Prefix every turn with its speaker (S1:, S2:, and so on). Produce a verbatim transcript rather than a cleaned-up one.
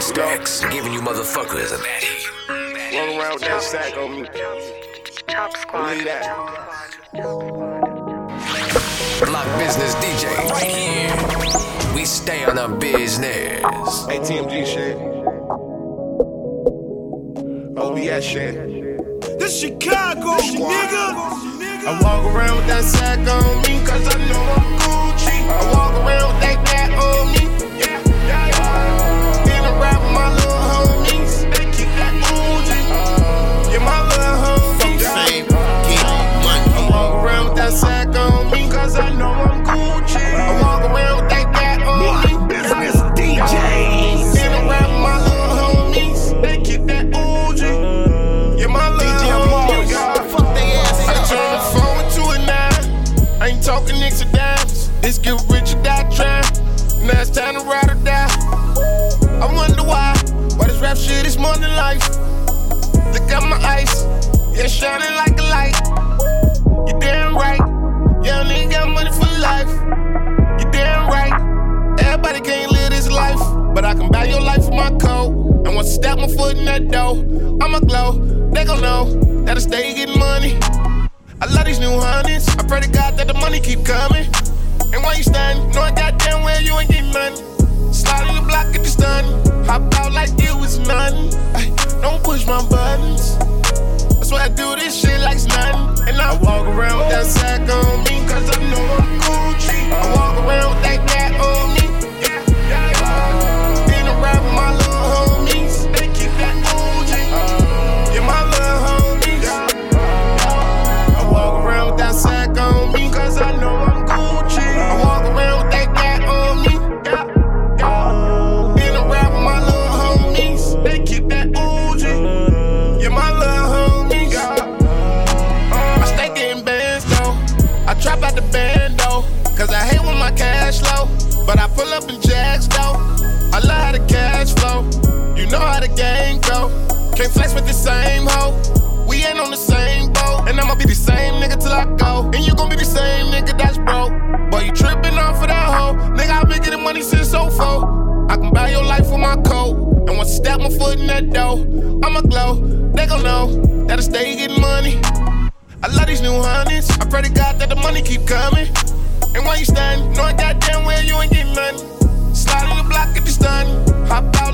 S1: Stacks, giving you motherfuckers a baddie.
S2: Walk around with that sack on me.
S3: Chop Squad.
S2: Believe that.
S1: Block Business D J, right here. We stay on our business.
S2: A T M G shit. O B S shit.
S4: This Chicago, nigga.
S2: I walk around with that sack on me, cause I know I'm Gucci. I walk around with that cat on me. Yeah, yeah, yeah. Then I rap with my little homies. They keep that Uzi. Yeah, my little homies.
S4: Fame, get money.
S2: I walk around with that sack on me, cause I know I'm Gucci. I walk around with that cat on me.
S4: Business D Js.
S2: Then I rap with my little homies. They keep that Uzi. Yeah, my little homies.
S4: Fuck they ass
S2: I
S4: up.
S2: turn the phone into a nine. I ain't talking nicks or dimes. This get rich or die trying. Now it's time to ride or die. I wonder why. Why this rap shit is more than life. Look at my ice. Yeah, shining like a light. You damn right. Yeah, nigga got money for life. You damn right. Everybody can't live this life. But I can buy your life with my code. And once I step my foot in that dough, I'ma glow. They gon' know that I stay getting money. I love these new hundreds. I pray to God that the money keep coming. And while you standing, know I goddamn well you ain't getting nothing. Slide on the block, get you stunned. Hop out like it was nothing. Ay, don't push my buttons. That's why I do this shit like it's nothing. And I walk around with that sack on me, cause I know I'm Gucci. I walk around with that cat on me. Yeah, yeah, yeah. Then I rap with my little homies. They keep that Uzi. Yeah, my little homies. I walk around with that sack on me, cause I know I'm Gucci. I walk around with that cat on me. Yeah, yeah. Then I rap with my little homies. They keep that Uzi. Yeah, my little homies. I stay getting bands though. I trap out the band though, cause I hate when my cash low. But I pull up in Jags though. I love how the cash flow. You know how the game go. Can't flex with the same hoe. We ain't on the same boat. And I'ma be the same nigga till I go. And you gon' be the same nigga that's broke. Boy, you trippin' off of that hoe. Nigga, I been getting money since oh four. I can buy your life with my coat. And once I step my foot in that dough, I'ma glow. They gon' know that I stay getting money. I love these new hundreds. I pray to God that the money keep coming. And while you standing, know I goddamn well you ain't getting nothing. Slide on the block, get you stunned. Hop out